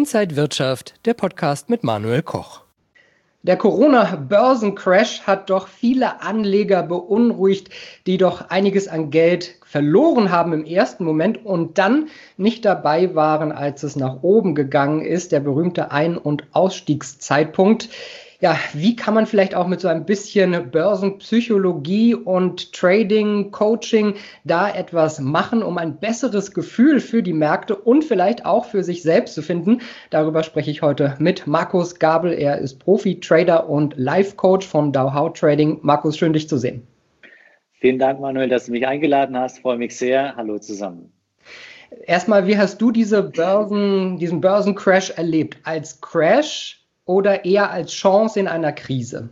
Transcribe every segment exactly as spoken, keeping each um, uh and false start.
Inside Wirtschaft, der Podcast mit Manuel Koch. Der Corona-Börsencrash hat doch viele Anleger beunruhigt, die doch einiges an Geld verloren haben im ersten Moment und dann nicht dabei waren, als es nach oben gegangen ist, der berühmte Ein- und Ausstiegszeitpunkt. Ja, wie kann man vielleicht auch mit so ein bisschen Börsenpsychologie und Trading, Coaching da etwas machen, um ein besseres Gefühl für die Märkte und vielleicht auch für sich selbst zu finden? Darüber spreche ich heute mit Markus Gabel. Er ist Profi-Trader und Life-Coach von Dowhow Trading. Markus, schön, dich zu sehen. Vielen Dank, Manuel, dass du mich eingeladen hast. Ich freue mich sehr. Hallo zusammen. Erstmal, wie hast du diese Börsen, diesen Börsencrash erlebt? Als Crash oder eher als Chance in einer Krise?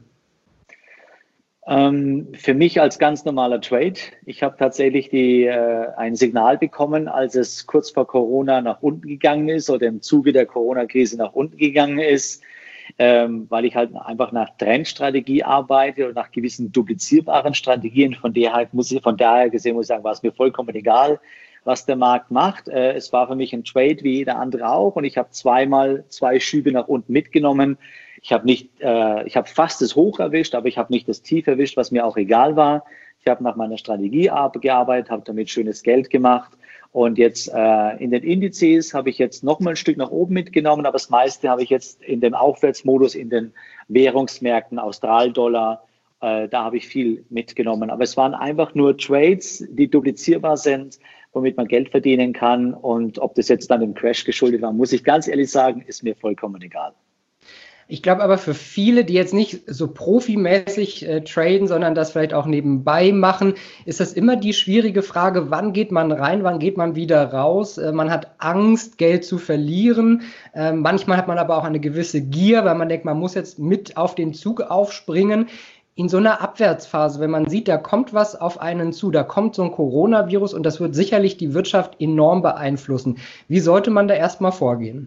Ähm, für mich als ganz normaler Trade. Ich habe tatsächlich die, äh, ein Signal bekommen, als es kurz vor Corona nach unten gegangen ist oder im Zuge der Corona-Krise nach unten gegangen ist, ähm, weil ich halt einfach nach Trendstrategie arbeite und nach gewissen duplizierbaren Strategien. Von der halt muss ich, von daher gesehen muss ich sagen, war es mir vollkommen egal, was der Markt macht. Äh, es war für mich ein Trade wie jeder andere auch und ich habe zweimal zwei Schübe nach unten mitgenommen. Ich habe nicht, äh, ich habe fast das Hoch erwischt, aber ich habe nicht das Tief erwischt, was mir auch egal war. Ich habe nach meiner Strategie gearbeitet, habe damit schönes Geld gemacht und jetzt äh, in den Indizes habe ich jetzt noch mal ein Stück nach oben mitgenommen, aber das meiste habe ich jetzt in dem Aufwärtsmodus in den Währungsmärkten, Australdollar, äh, da habe ich viel mitgenommen. Aber es waren einfach nur Trades, die duplizierbar sind, womit man Geld verdienen kann. Und ob das jetzt dann dem Crash geschuldet war, muss ich ganz ehrlich sagen, ist mir vollkommen egal. Ich glaube aber für viele, die jetzt nicht so profimäßig äh, traden, sondern das vielleicht auch nebenbei machen, ist das immer die schwierige Frage, wann geht man rein, wann geht man wieder raus? Äh, man hat Angst, Geld zu verlieren. Äh, manchmal hat man aber auch eine gewisse Gier, weil man denkt, man muss jetzt mit auf den Zug aufspringen. In so einer Abwärtsphase, wenn man sieht, da kommt was auf einen zu, da kommt so ein Coronavirus und das wird sicherlich die Wirtschaft enorm beeinflussen. Wie sollte man da erstmal vorgehen?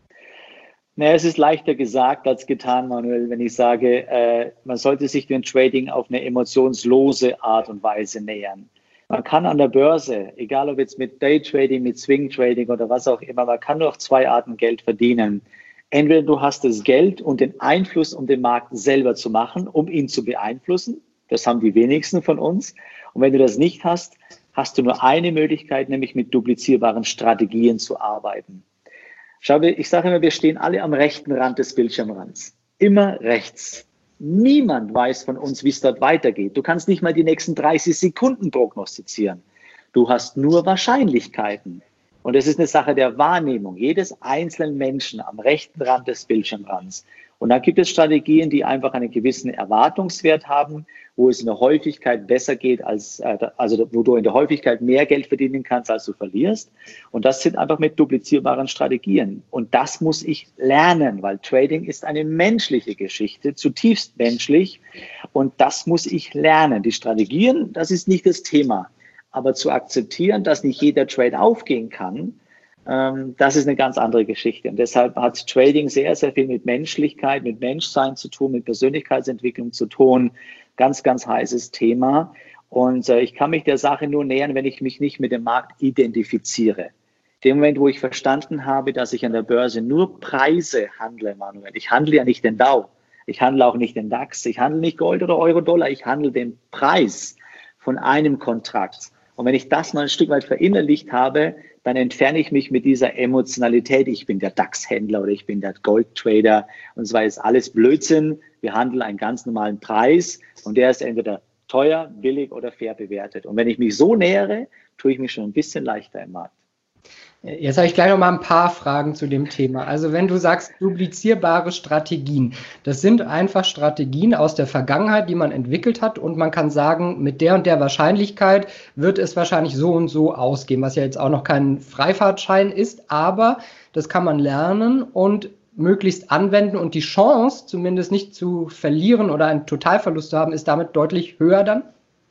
Naja, es ist leichter gesagt als getan, Manuel, wenn ich sage, äh, man sollte sich dem Trading auf eine emotionslose Art und Weise nähern. Man kann an der Börse, egal ob jetzt mit Daytrading, mit Swing-Trading oder was auch immer, man kann nur auf zwei Arten Geld verdienen. Entweder du hast das Geld und den Einfluss, um den Markt selber zu machen, um ihn zu beeinflussen. Das haben die wenigsten von uns. Und wenn du das nicht hast, hast du nur eine Möglichkeit, nämlich mit duplizierbaren Strategien zu arbeiten. Schau, ich sage immer, wir stehen alle am rechten Rand des Bildschirmrands. Immer rechts. Niemand weiß von uns, wie es dort weitergeht. Du kannst nicht mal die nächsten dreißig Sekunden prognostizieren. Du hast nur Wahrscheinlichkeiten. Und es ist eine Sache der Wahrnehmung jedes einzelnen Menschen am rechten Rand des Bildschirmrands. Und dann gibt es Strategien, die einfach einen gewissen Erwartungswert haben, wo es in der Häufigkeit besser geht, als also wo du in der Häufigkeit mehr Geld verdienen kannst, als du verlierst. Und das sind einfach mit duplizierbaren Strategien. Und das muss ich lernen, weil Trading ist eine menschliche Geschichte, zutiefst menschlich. Und das muss ich lernen. Die Strategien, das ist nicht das Thema. Aber zu akzeptieren, dass nicht jeder Trade aufgehen kann, ähm, das ist eine ganz andere Geschichte. Und deshalb hat Trading sehr, sehr viel mit Menschlichkeit, mit Menschsein zu tun, mit Persönlichkeitsentwicklung zu tun. Ganz, ganz heißes Thema. Und äh, ich kann mich der Sache nur nähern, wenn ich mich nicht mit dem Markt identifiziere. In dem Moment, wo ich verstanden habe, dass ich an der Börse nur Preise handle, Manuel, ich handle ja nicht den Dow, ich handle auch nicht den DAX, ich handle nicht Gold oder Euro, Dollar, ich handle den Preis von einem Kontrakt. Und wenn ich das mal ein Stück weit verinnerlicht habe, dann entferne ich mich mit dieser Emotionalität. Ich bin der DAX-Händler oder ich bin der Goldtrader. Und zwar ist alles Blödsinn. Wir handeln einen ganz normalen Preis und der ist entweder teuer, billig oder fair bewertet. Und wenn ich mich so nähere, tue ich mich schon ein bisschen leichter im Markt. Jetzt habe ich gleich noch mal ein paar Fragen zu dem Thema. Also wenn du sagst, duplizierbare Strategien, das sind einfach Strategien aus der Vergangenheit, die man entwickelt hat und man kann sagen, mit der und der Wahrscheinlichkeit wird es wahrscheinlich so und so ausgehen, was ja jetzt auch noch kein Freifahrtschein ist, aber das kann man lernen und möglichst anwenden und die Chance, zumindest nicht zu verlieren oder einen Totalverlust zu haben, ist damit deutlich höher dann?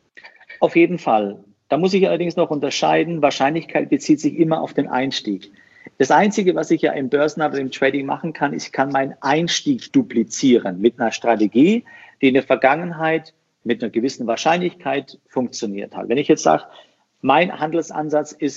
Auf jeden Fall. Da muss ich allerdings noch unterscheiden, Wahrscheinlichkeit bezieht sich immer auf den Einstieg. Das Einzige, was ich ja im Börsenhandel, im Trading machen kann, ich kann meinen Einstieg duplizieren mit einer Strategie, die in der Vergangenheit mit einer gewissen Wahrscheinlichkeit funktioniert hat. Wenn ich jetzt sage, mein Handelsansatz ist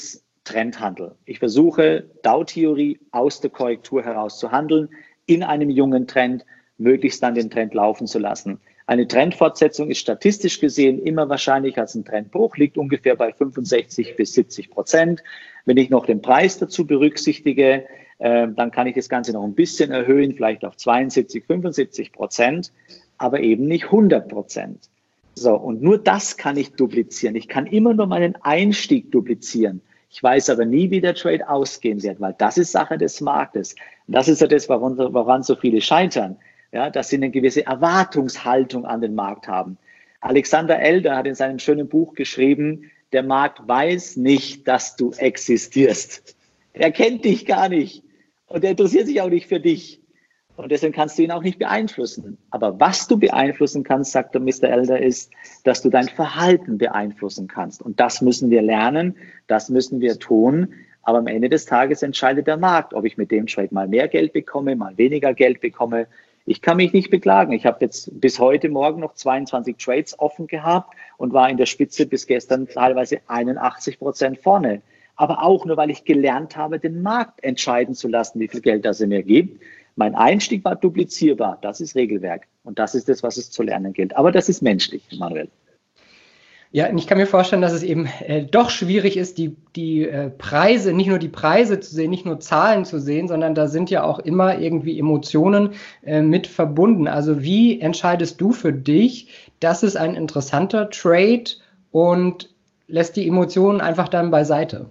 Trendhandel. Ich versuche, Dow-Theorie aus der Korrektur heraus zu handeln, in einem jungen Trend, möglichst dann den Trend laufen zu lassen. Eine Trendfortsetzung ist statistisch gesehen immer wahrscheinlicher als ein Trendbruch, liegt ungefähr bei fünfundsechzig bis siebzig Prozent. Wenn ich noch den Preis dazu berücksichtige, äh, dann kann ich das Ganze noch ein bisschen erhöhen, vielleicht auf zweiundsiebzig, fünfundsiebzig Prozent, aber eben nicht hundert Prozent. So, und nur das kann ich duplizieren. Ich kann immer nur meinen Einstieg duplizieren. Ich weiß aber nie, wie der Trade ausgehen wird, weil das ist Sache des Marktes. Und das ist ja das, woran, woran so viele scheitern, ja, dass sie eine gewisse Erwartungshaltung an den Markt haben. Alexander Elder hat in seinem schönen Buch geschrieben, der Markt weiß nicht, dass du existierst. Er kennt dich gar nicht und er interessiert sich auch nicht für dich. Und deswegen kannst du ihn auch nicht beeinflussen. Aber was du beeinflussen kannst, sagt der Mister Elder, ist, dass du dein Verhalten beeinflussen kannst. Und das müssen wir lernen, das müssen wir tun. Aber am Ende des Tages entscheidet der Markt, ob ich mit dem Trade mal mehr Geld bekomme, mal weniger Geld bekomme. Ich kann mich nicht beklagen. Ich habe jetzt bis heute Morgen noch zweiundzwanzig Trades offen gehabt und war in der Spitze bis gestern teilweise einundachtzig Prozent vorne. Aber auch nur, weil ich gelernt habe, den Markt entscheiden zu lassen, wie viel Geld das er mir gibt. Mein Einstieg war duplizierbar. Das ist Regelwerk. Und das ist das, was es zu lernen gilt. Aber das ist menschlich, Manuel. Ja, und ich kann mir vorstellen, dass es eben äh, doch schwierig ist, die, die äh, Preise, nicht nur die Preise zu sehen, nicht nur Zahlen zu sehen, sondern da sind ja auch immer irgendwie Emotionen äh, mit verbunden. Also wie entscheidest du für dich, das ist ein interessanter Trade und lässt die Emotionen einfach dann beiseite?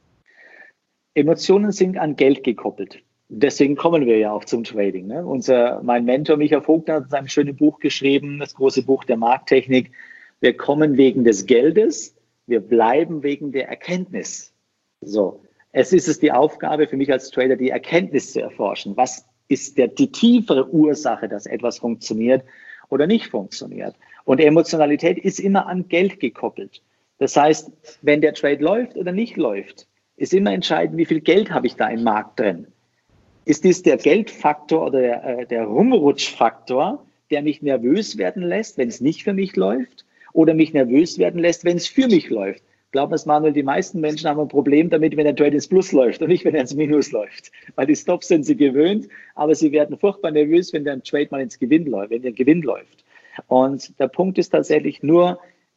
Emotionen sind an Geld gekoppelt. Deswegen kommen wir ja auch zum Trading. Ne? Unser, mein Mentor Michael Vogtner hat in seinem schönen Buch geschrieben, das große Buch der Markttechnik. Wir kommen wegen des Geldes, wir bleiben wegen der Erkenntnis. So, es ist es die Aufgabe für mich als Trader, die Erkenntnis zu erforschen. Was ist der, die tiefere Ursache, dass etwas funktioniert oder nicht funktioniert? Und Emotionalität ist immer an Geld gekoppelt. Das heißt, wenn der Trade läuft oder nicht läuft, ist immer entscheidend, wie viel Geld habe ich da im Markt drin. Ist dies der Geldfaktor oder der, äh, der Rumrutschfaktor, der mich nervös werden lässt, wenn es nicht für mich läuft, oder mich nervös werden lässt, wenn es für mich läuft? Glauben wir es, Manuel, die meisten Menschen haben ein Problem damit, wenn der Trade ins Plus läuft und nicht, wenn er ins Minus läuft. Weil die Stops sind sie gewöhnt, aber sie werden furchtbar nervös, wenn der Trade mal ins Gewinn läuft, wenn der Gewinn läuft. Und der Punkt ist tatsächlich nur,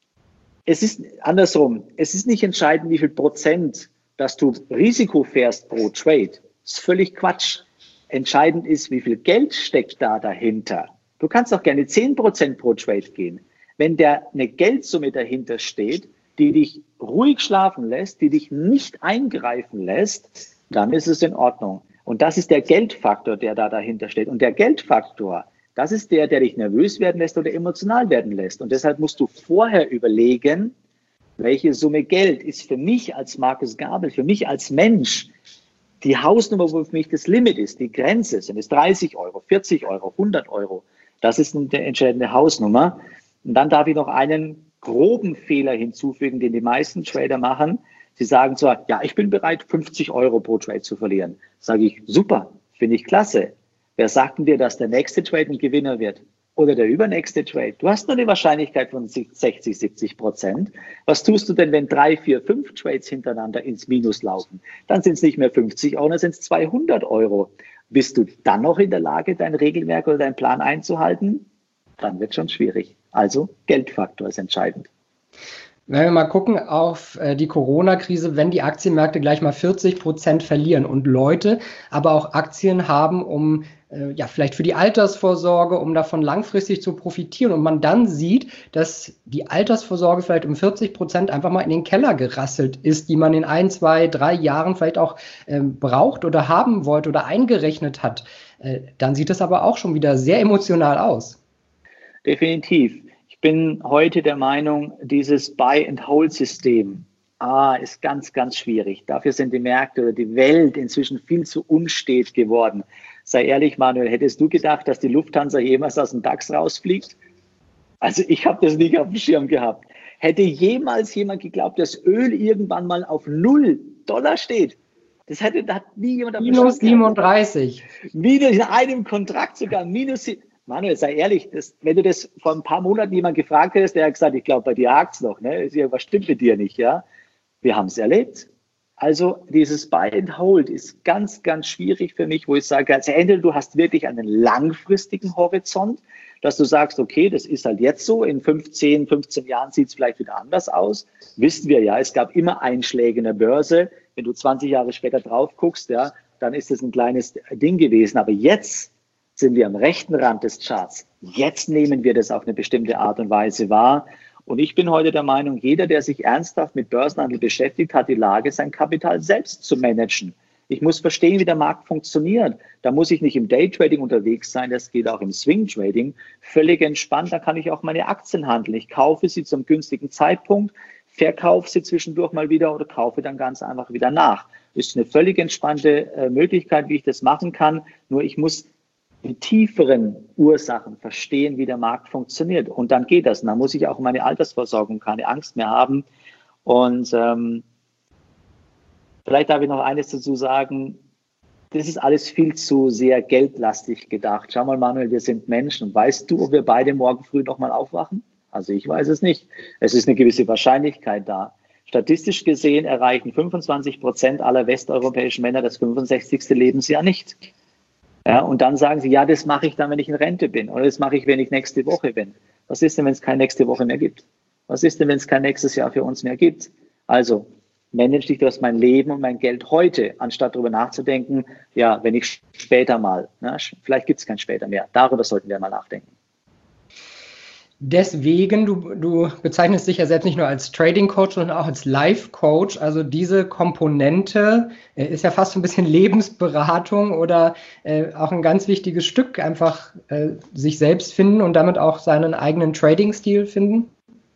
es ist andersrum, es ist nicht entscheidend, wie viel Prozent, dass du Risiko fährst pro Trade. Das ist völlig Quatsch. Entscheidend ist, wie viel Geld steckt da dahinter. Du kannst auch gerne zehn Prozent pro Trade gehen. Wenn da eine Geldsumme dahinter steht, die dich ruhig schlafen lässt, die dich nicht eingreifen lässt, dann ist es in Ordnung. Und das ist der Geldfaktor, der da dahinter steht. Und der Geldfaktor, das ist der, der dich nervös werden lässt oder emotional werden lässt. Und deshalb musst du vorher überlegen, welche Summe Geld ist für mich als Markus Gabel, für mich als Mensch, die Hausnummer, wo für mich das Limit ist, die Grenze, sind es dreißig Euro, vierzig Euro, hundert Euro. Das ist eine entscheidende Hausnummer. Und dann darf ich noch einen groben Fehler hinzufügen, den die meisten Trader machen. Sie sagen zwar, ja, ich bin bereit, fünfzig Euro pro Trade zu verlieren. Sage ich, super, finde ich klasse. Wer sagt denn dir, dass der nächste Trade ein Gewinner wird? Oder der übernächste Trade? Du hast nur eine Wahrscheinlichkeit von sechzig, siebzig Prozent. Was tust du denn, wenn drei, vier, fünf Trades hintereinander ins Minus laufen? Dann sind es nicht mehr fünfzig Euro, dann sind es zweihundert Euro. Bist du dann noch in der Lage, dein Regelwerk oder deinen Plan einzuhalten? Dann wird es schon schwierig. Also Geldfaktor ist entscheidend. Wenn wir mal gucken auf äh, die Corona-Krise, wenn die Aktienmärkte gleich mal vierzig Prozent verlieren und Leute aber auch Aktien haben, um äh, ja vielleicht für die Altersvorsorge, um davon langfristig zu profitieren und man dann sieht, dass die Altersvorsorge vielleicht um vierzig Prozent einfach mal in den Keller gerasselt ist, die man in ein, zwei, drei Jahren vielleicht auch äh, braucht oder haben wollte oder eingerechnet hat, äh, dann sieht das aber auch schon wieder sehr emotional aus. Definitiv. Ich bin heute der Meinung, dieses Buy-and-Hold-System ah, ist ganz, ganz schwierig. Dafür sind die Märkte oder die Welt inzwischen viel zu unstet geworden. Sei ehrlich, Manuel, hättest du gedacht, dass die Lufthansa jemals aus dem DAX rausfliegt? Also ich habe das nicht auf dem Schirm gehabt. Hätte jemals jemand geglaubt, dass Öl irgendwann mal auf null Dollar steht? Das hätte da hat nie jemand auf dem Schirm gehabt. minus siebenunddreißig. Minus in einem Kontrakt sogar minus. Manuel, sei ehrlich, das, wenn du das vor ein paar Monaten jemand gefragt hättest, der hat gesagt, ich glaube, bei dir hakt's noch, ne? Was stimmt mit dir nicht, ja? Wir haben es erlebt. Also dieses Buy and Hold ist ganz, ganz schwierig für mich, wo ich sage, also entweder du hast wirklich einen langfristigen Horizont, dass du sagst, okay, das ist halt jetzt so, in fünfzehn, fünfzehn Jahren sieht es vielleicht wieder anders aus. Wissen wir ja, es gab immer Einschläge in der Börse. Wenn du zwanzig Jahre später drauf guckst, ja, dann ist das ein kleines Ding gewesen. Aber jetzt sind wir am rechten Rand des Charts. Jetzt nehmen wir das auf eine bestimmte Art und Weise wahr. Und ich bin heute der Meinung, jeder, der sich ernsthaft mit Börsenhandel beschäftigt, hat die Lage, sein Kapital selbst zu managen. Ich muss verstehen, wie der Markt funktioniert. Da muss ich nicht im Daytrading unterwegs sein, das geht auch im Swing-Trading. Völlig entspannt, da kann ich auch meine Aktien handeln. Ich kaufe sie zum günstigen Zeitpunkt, verkaufe sie zwischendurch mal wieder oder kaufe dann ganz einfach wieder nach. Das ist eine völlig entspannte äh, Möglichkeit, wie ich das machen kann. Nur ich muss die tieferen Ursachen verstehen, wie der Markt funktioniert. Und dann geht das. Und dann muss ich auch meine Altersversorgung keine Angst mehr haben. Und ähm, vielleicht darf ich noch eines dazu sagen. Das ist alles viel zu sehr geldlastig gedacht. Schau mal, Manuel, wir sind Menschen. Und weißt du, ob wir beide morgen früh nochmal aufwachen? Also ich weiß es nicht. Es ist eine gewisse Wahrscheinlichkeit da. Statistisch gesehen erreichen fünfundzwanzig Prozent aller westeuropäischen Männer das fünfundsechzigste Lebensjahr nicht. Ja, und dann sagen sie, ja, das mache ich dann, wenn ich in Rente bin. Oder das mache ich, wenn ich nächste Woche bin. Was ist denn, wenn es keine nächste Woche mehr gibt? Was ist denn, wenn es kein nächstes Jahr für uns mehr gibt? Also, manage dich durch mein Leben und mein Geld heute, anstatt darüber nachzudenken, ja, wenn ich später mal, na, vielleicht gibt es kein später mehr. Darüber sollten wir mal nachdenken. Deswegen, du, du bezeichnest dich ja selbst nicht nur als Trading Coach, sondern auch als Life Coach. Also diese Komponente äh, ist ja fast so ein bisschen Lebensberatung oder äh, auch ein ganz wichtiges Stück, einfach äh, sich selbst finden und damit auch seinen eigenen Trading-Stil finden.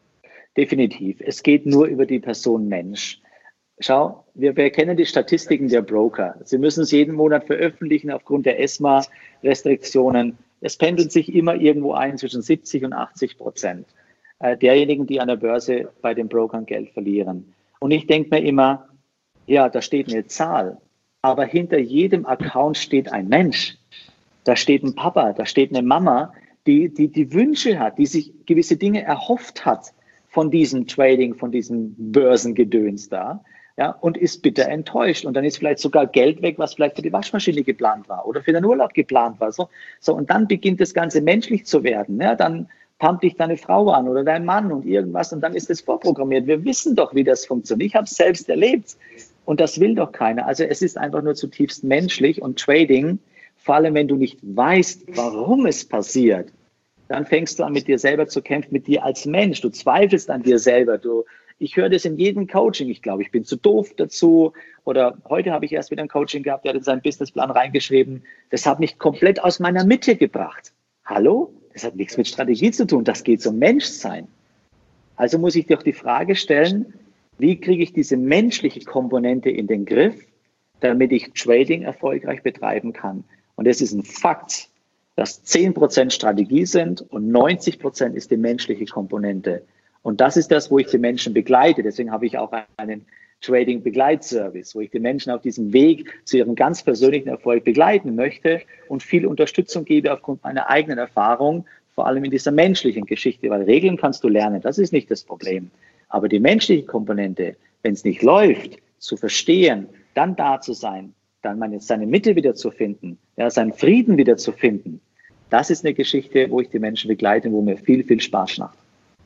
Definitiv. Es geht nur über die Person Mensch. Schau, wir, wir kennen die Statistiken der Broker. Sie müssen es jeden Monat veröffentlichen aufgrund der ESMA-Restriktionen. Es pendelt sich immer irgendwo ein zwischen siebzig und achtzig Prozent derjenigen, die an der Börse bei den Brokern Geld verlieren. Und ich denke mir immer, ja, da steht eine Zahl, aber hinter jedem Account steht ein Mensch. Da steht ein Papa, da steht eine Mama, die, die, die Wünsche hat, die sich gewisse Dinge erhofft hat von diesem Trading, von diesem Börsengedöns da. Ja, und ist bitter enttäuscht. Und dann ist vielleicht sogar Geld weg, was vielleicht für die Waschmaschine geplant war oder für den Urlaub geplant war. So, so und dann beginnt das Ganze menschlich zu werden. Ja, dann pumpt dich deine Frau an oder dein Mann und irgendwas und dann ist das vorprogrammiert. Wir wissen doch, wie das funktioniert. Ich habe es selbst erlebt und das will doch keiner. Also es ist einfach nur zutiefst menschlich und Trading, vor allem wenn du nicht weißt, warum es passiert, dann fängst du an, mit dir selber zu kämpfen, mit dir als Mensch. Du zweifelst an dir selber. Du Ich höre das in jedem Coaching. Ich glaube, ich bin zu doof dazu. Oder heute habe ich erst wieder ein Coaching gehabt, der hat in seinen Businessplan reingeschrieben, das hat mich komplett aus meiner Mitte gebracht. Hallo? Das hat nichts mit Strategie zu tun. Das geht um Menschsein. Also muss ich dir auch die Frage stellen, wie kriege ich diese menschliche Komponente in den Griff, damit ich Trading erfolgreich betreiben kann? Und es ist ein Fakt, dass zehn Prozent Strategie sind und neunzig Prozent ist die menschliche Komponente. Und das ist das, wo ich die Menschen begleite. Deswegen habe ich auch einen Trading-Begleitservice, wo ich die Menschen auf diesem Weg zu ihrem ganz persönlichen Erfolg begleiten möchte und viel Unterstützung gebe aufgrund meiner eigenen Erfahrung, vor allem in dieser menschlichen Geschichte. Weil Regeln kannst du lernen, das ist nicht das Problem. Aber die menschliche Komponente, wenn es nicht läuft, zu verstehen, dann da zu sein, dann meine, seine Mitte wieder zu finden, ja, seinen Frieden wieder zu finden, das ist eine Geschichte, wo ich die Menschen begleite, wo mir viel, viel Spaß macht.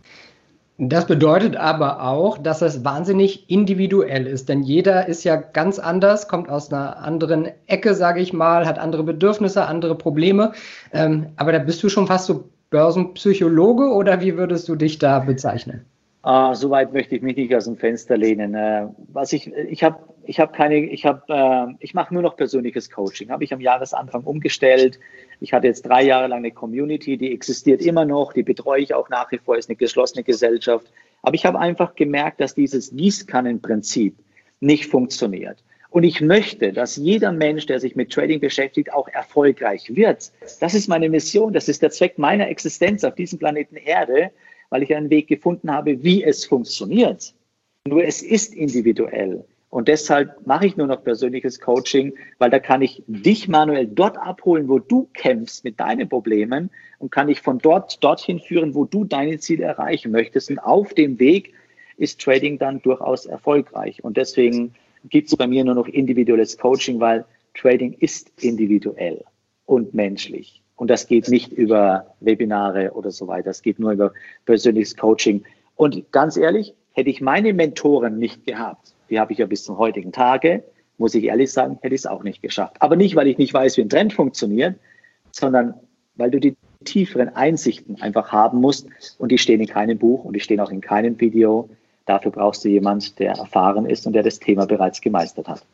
Das bedeutet aber auch, dass es wahnsinnig individuell ist, denn jeder ist ja ganz anders, kommt aus einer anderen Ecke, sage ich mal, hat andere Bedürfnisse, andere Probleme. Ähm, aber da bist du schon fast so Börsenpsychologe oder wie würdest du dich da bezeichnen? Ah, so weit möchte ich mich nicht aus dem Fenster lehnen. Äh, was ich, ich habe, ich habe keine, ich habe, äh, ich mache nur noch persönliches Coaching. Habe ich am Jahresanfang umgestellt. Ich hatte jetzt drei Jahre lang eine Community, die existiert immer noch, die betreue ich auch nach wie vor, ist eine geschlossene Gesellschaft. Aber ich habe einfach gemerkt, dass dieses Gießkannenprinzip nicht funktioniert. Und ich möchte, dass jeder Mensch, der sich mit Trading beschäftigt, auch erfolgreich wird. Das ist meine Mission, das ist der Zweck meiner Existenz auf diesem Planeten Erde, weil ich einen Weg gefunden habe, wie es funktioniert. Nur es ist individuell. Und deshalb mache ich nur noch persönliches Coaching, weil da kann ich dich, Manuel, dort abholen, wo du kämpfst mit deinen Problemen und kann ich von dort dorthin führen, wo du deine Ziele erreichen möchtest. Und auf dem Weg ist Trading dann durchaus erfolgreich. Und deswegen gibt es bei mir nur noch individuelles Coaching, weil Trading ist individuell und menschlich. Und das geht nicht über Webinare oder so weiter. Das geht nur über persönliches Coaching. Und ganz ehrlich, hätte ich meine Mentoren nicht gehabt, die habe ich ja bis zum heutigen Tage, muss ich ehrlich sagen, hätte ich es auch nicht geschafft. Aber nicht, weil ich nicht weiß, wie ein Trend funktioniert, sondern weil du die tieferen Einsichten einfach haben musst. Und die stehen in keinem Buch und die stehen auch in keinem Video. Dafür brauchst du jemanden, der erfahren ist und der das Thema bereits gemeistert hat.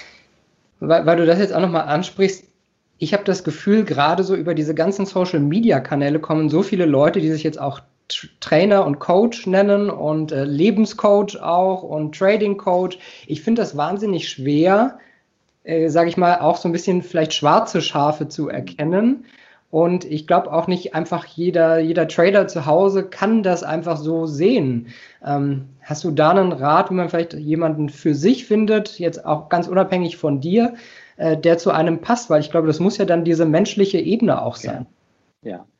Weil, weil du das jetzt auch nochmal ansprichst, ich habe das Gefühl, gerade so über diese ganzen Social-Media-Kanäle kommen so viele Leute, die sich jetzt auch Trainer und Coach nennen und äh, Lebenscoach auch und Trading-Coach. Ich finde das wahnsinnig schwer, äh, sage ich mal, auch so ein bisschen vielleicht schwarze Schafe zu erkennen. Und ich glaube auch nicht einfach jeder, jeder Trader zu Hause kann das einfach so sehen. Ähm, hast du da einen Rat, wie man vielleicht jemanden für sich findet, jetzt auch ganz unabhängig von dir, äh, der zu einem passt? Weil ich glaube, das muss ja dann diese menschliche Ebene auch sein. Ja, ja.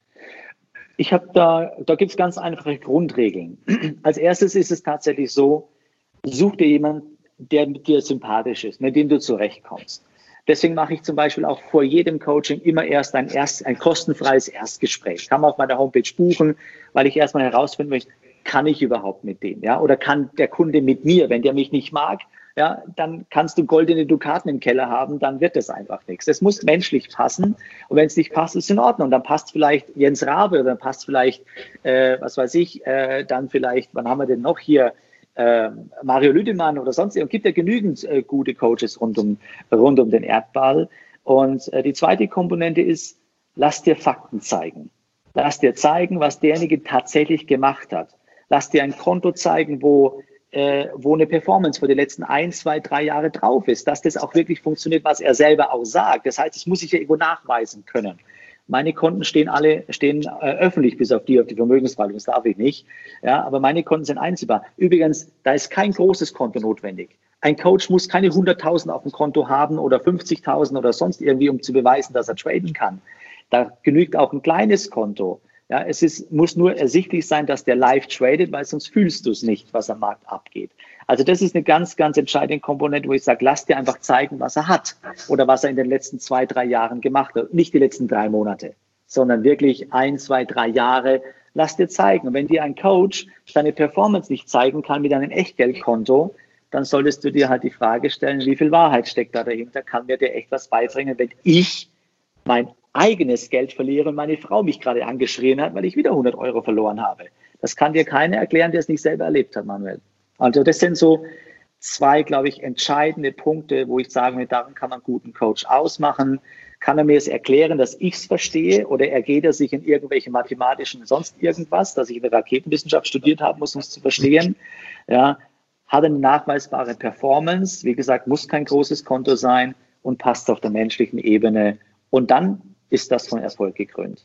Ich habe da, da gibt es ganz einfache Grundregeln. Als erstes ist es tatsächlich so, such dir jemanden, der mit dir sympathisch ist, mit dem du zurechtkommst. Deswegen mache ich zum Beispiel auch vor jedem Coaching immer erst ein, erst, ein kostenfreies Erstgespräch. Kann man auf meiner Homepage buchen, weil ich erstmal herausfinden möchte, kann ich überhaupt mit dem? Ja? Oder kann der Kunde mit mir, wenn der mich nicht mag, ja, dann kannst du goldene Dukaten im Keller haben, dann wird das einfach nichts. Es muss menschlich passen und wenn es nicht passt, ist es in Ordnung. Dann passt vielleicht Jens Rabe oder dann passt vielleicht, äh, was weiß ich, äh, dann vielleicht, wann haben wir denn noch hier, äh, Mario Lüdemann oder sonst. Es gibt ja genügend äh, gute Coaches rund um, rund um den Erdball. Und äh, die zweite Komponente ist, lass dir Fakten zeigen. Lass dir zeigen, was derjenige tatsächlich gemacht hat. Lass dir ein Konto zeigen, wo Äh, wo eine Performance für die letzten ein, zwei, drei Jahre drauf ist, dass das auch wirklich funktioniert, was er selber auch sagt. Das heißt, das muss ich ja irgendwo nachweisen können. Meine Konten stehen alle stehen äh, öffentlich, bis auf die, auf die Vermögensverwaltung, das darf ich nicht. Ja, aber meine Konten sind einsehbar. Übrigens, da ist kein großes Konto notwendig. Ein Coach muss keine hunderttausend auf dem Konto haben oder fünfzigtausend oder sonst irgendwie, um zu beweisen, dass er traden kann. Da genügt auch ein kleines Konto. Ja, es ist, muss nur ersichtlich sein, dass der live tradet, weil sonst fühlst du es nicht, was am Markt abgeht. Also das ist eine ganz, ganz entscheidende Komponente, wo ich sage, lass dir einfach zeigen, was er hat oder was er in den letzten zwei, drei Jahren gemacht hat. Nicht die letzten drei Monate, sondern wirklich ein, zwei, drei Jahre. Lass dir zeigen. Und wenn dir ein Coach seine Performance nicht zeigen kann mit einem Echtgeldkonto, dann solltest du dir halt die Frage stellen, wie viel Wahrheit steckt da dahinter? Kann mir der echt was beibringen, wenn ich mein eigenes Geld verliere und meine Frau mich gerade angeschrien hat, weil ich wieder hundert Euro verloren habe. Das kann dir keiner erklären, der es nicht selber erlebt hat, Manuel. Also das sind so zwei, glaube ich, entscheidende Punkte, wo ich sage, daran kann man einen guten Coach ausmachen. Kann er mir es erklären, dass ich es verstehe oder ergeht er sich in irgendwelche mathematischen sonst irgendwas, dass ich in der Raketenwissenschaft studiert haben muss, um es zu verstehen. Ja, hat eine nachweisbare Performance, wie gesagt, muss kein großes Konto sein und passt auf der menschlichen Ebene. Und dann ist das von Erfolg gekrönt.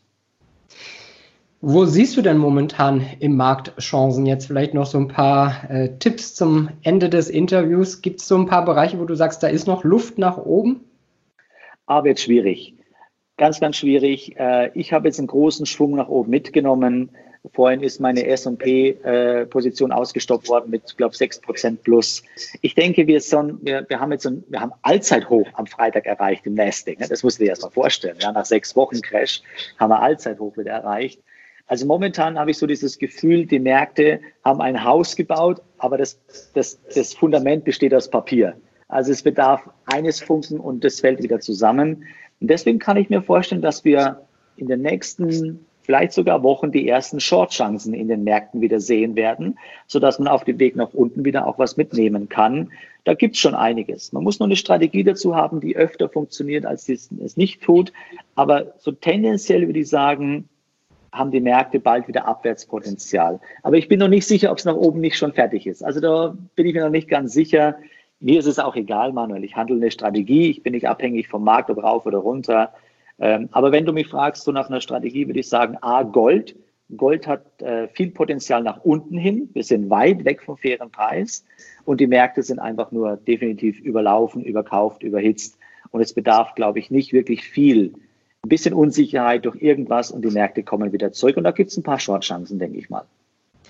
Wo siehst du denn momentan im Markt Chancen? Jetzt vielleicht noch so ein paar äh, Tipps zum Ende des Interviews. Gibt es so ein paar Bereiche, wo du sagst, da ist noch Luft nach oben? Aber jetzt schwierig. Ganz, ganz schwierig. Äh, ich habe jetzt einen großen Schwung nach oben mitgenommen. Vorhin ist meine S und P-Position äh, ausgestoppt worden mit, ich glaube, sechs Prozent plus. Ich denke, wir, son, wir, wir haben jetzt so ein, wir haben Allzeithoch am Freitag erreicht im Nasdaq. Ne? Das musst du dir erst mal vorstellen. Ja? Nach sechs Wochen Crash haben wir Allzeithoch wieder erreicht. Also momentan habe ich so dieses Gefühl, die Märkte haben ein Haus gebaut, aber das, das, das Fundament besteht aus Papier. Also es bedarf eines Funken und das fällt wieder zusammen. Und deswegen kann ich mir vorstellen, dass wir in den nächsten vielleicht sogar Wochen die ersten Short-Chancen in den Märkten wieder sehen werden, sodass man auf dem Weg nach unten wieder auch was mitnehmen kann. Da gibt es schon einiges. Man muss nur eine Strategie dazu haben, die öfter funktioniert, als die es nicht tut. Aber so tendenziell würde ich sagen, haben die Märkte bald wieder Abwärtspotenzial. Aber ich bin noch nicht sicher, ob es nach oben nicht schon fertig ist. Also da bin ich mir noch nicht ganz sicher. Mir ist es auch egal, Manuel. Ich handle eine Strategie. Ich bin nicht abhängig vom Markt, ob rauf oder runter. Ähm, aber wenn du mich fragst, so nach einer Strategie, würde ich sagen, A, Gold. Gold hat äh, viel Potenzial nach unten hin. Wir sind weit weg vom fairen Preis. Und die Märkte sind einfach nur definitiv überlaufen, überkauft, überhitzt. Und es bedarf, glaube ich, nicht wirklich viel. Ein bisschen Unsicherheit durch irgendwas und die Märkte kommen wieder zurück. Und da gibt es ein paar Short-Chancen, denke ich mal.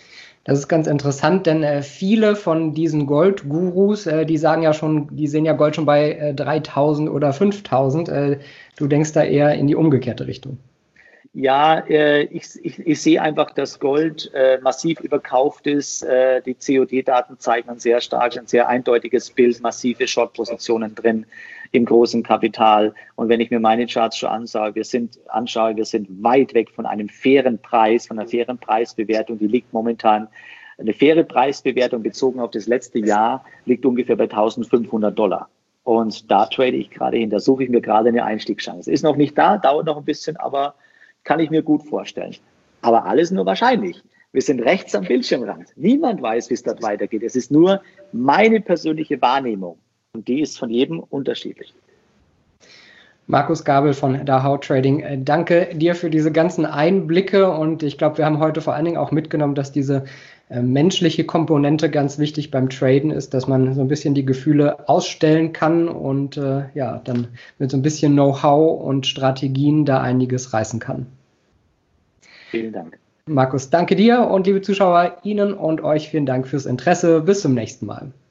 Das ist ganz interessant, denn äh, viele von diesen Goldgurus, äh, die sagen ja schon, die sehen ja Gold schon bei äh, dreitausend oder fünftausend. Äh, du denkst da eher in die umgekehrte Richtung. Ja, äh, ich, ich, ich sehe einfach, dass Gold äh, massiv überkauft ist. Äh, die C O D-Daten zeigen ein sehr stark, ein sehr eindeutiges Bild, massive Short-Positionen drin im großen Kapital. Und wenn ich mir meine Charts schon anschaue, wir sind, anschaue, wir sind weit weg von einem fairen Preis, von einer fairen Preisbewertung. Die liegt momentan, eine faire Preisbewertung bezogen auf das letzte Jahr, liegt ungefähr bei eintausendfünfhundert Dollar. Und da trade ich gerade hin, da suche ich mir gerade eine Einstiegschance. Ist noch nicht da, dauert noch ein bisschen, aber kann ich mir gut vorstellen. Aber alles nur wahrscheinlich. Wir sind rechts am Bildschirmrand. Niemand weiß, wie es dort weitergeht. Es ist nur meine persönliche Wahrnehmung. Und die ist von jedem unterschiedlich. Markus Gabel von Dahau Trading, danke dir für diese ganzen Einblicke. Und ich glaube, wir haben heute vor allen Dingen auch mitgenommen, dass diese äh, menschliche Komponente ganz wichtig beim Traden ist, dass man so ein bisschen die Gefühle ausstellen kann und äh, ja, dann mit so ein bisschen Know-how und Strategien da einiges reißen kann. Vielen Dank. Markus, danke dir und liebe Zuschauer, Ihnen und euch vielen Dank fürs Interesse. Bis zum nächsten Mal.